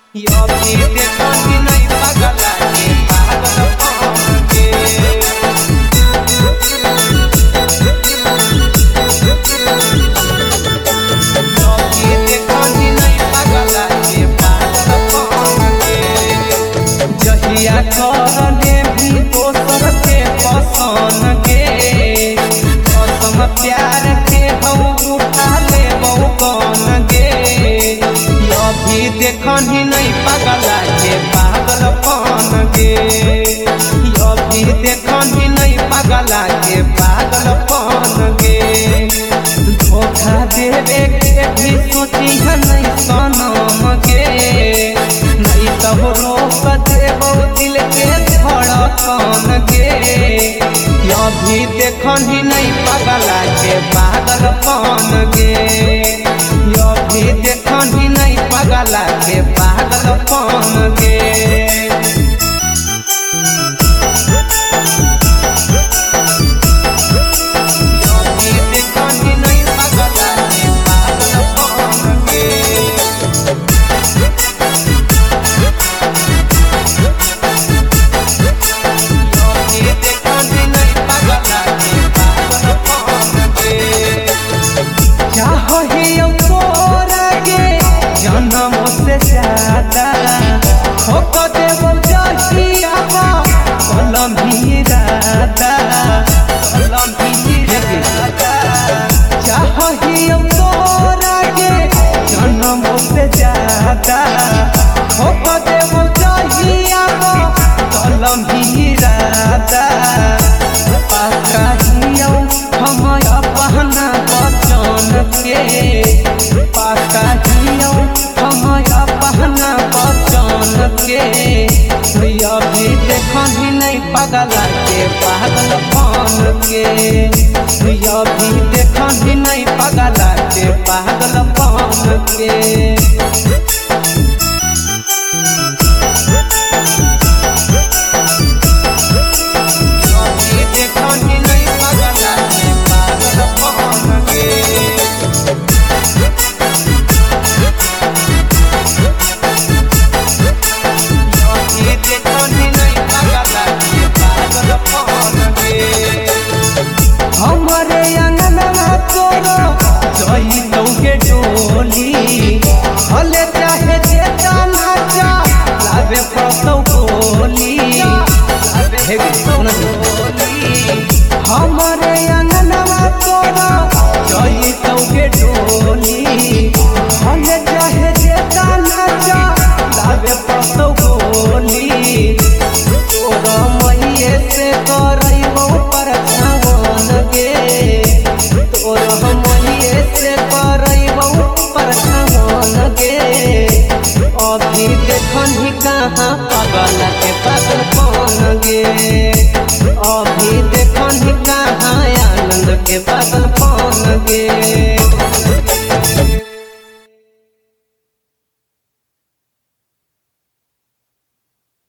यो भी देखो कि नहीं पगला के पागल कौन के। यो भी देखो कि नहीं पगला के पागल कौन के। जहिया करले भी दोसर के पसंद के कसम प्यार के हम उठा ले बहु कौन गे। भी देखनी नहीं पगला के पागल कौन गे। यो भी देखनी नहीं पगला के पागल कौन गे। धोखा देवे के भी सोची नहीं सनम गे। नहीं तब रोक देबो दिल के धड़कन गे। यो भी देखनी नहीं पगला के पागल कौन गे। यो भी देखनी नहीं पगला के पागल कौन गे। यो भी देखनी नहीं पगला के पागल कौन गे। यो भी देखनी नहीं पगला के पागल कौन गे। चाहे जन्म से ज्यादा ठोक देबो जहिया कलम ही राता कलम ही राता। चाहिए तोरा के जन्म से ज्यादा ठोक देबो जहिया कलम ही राता। पाकाहियो हम अपना बचन के पाकाहियो हम अपना बचन के। यो भी देखनी नहीं पगला के पागल कौन के। यो भी देखनी नहीं पगला के पागल कौन के। हमारे अंगना तोरो जही के डोली हले चाहे जेता नाचा लावे पड़तौ बोली। हमारे अंगना तोरो जही के डोली हले चाहे जेता नाचा लावे पड़तौ बोली। तोरा मैये से करैबो पर गे। तोरा मैये से करैबो पर गे। अभी देखनी कहाँ पगल के पागल कौन गे। अभी देखनी कहाँ आनंद के पागल कौन गे।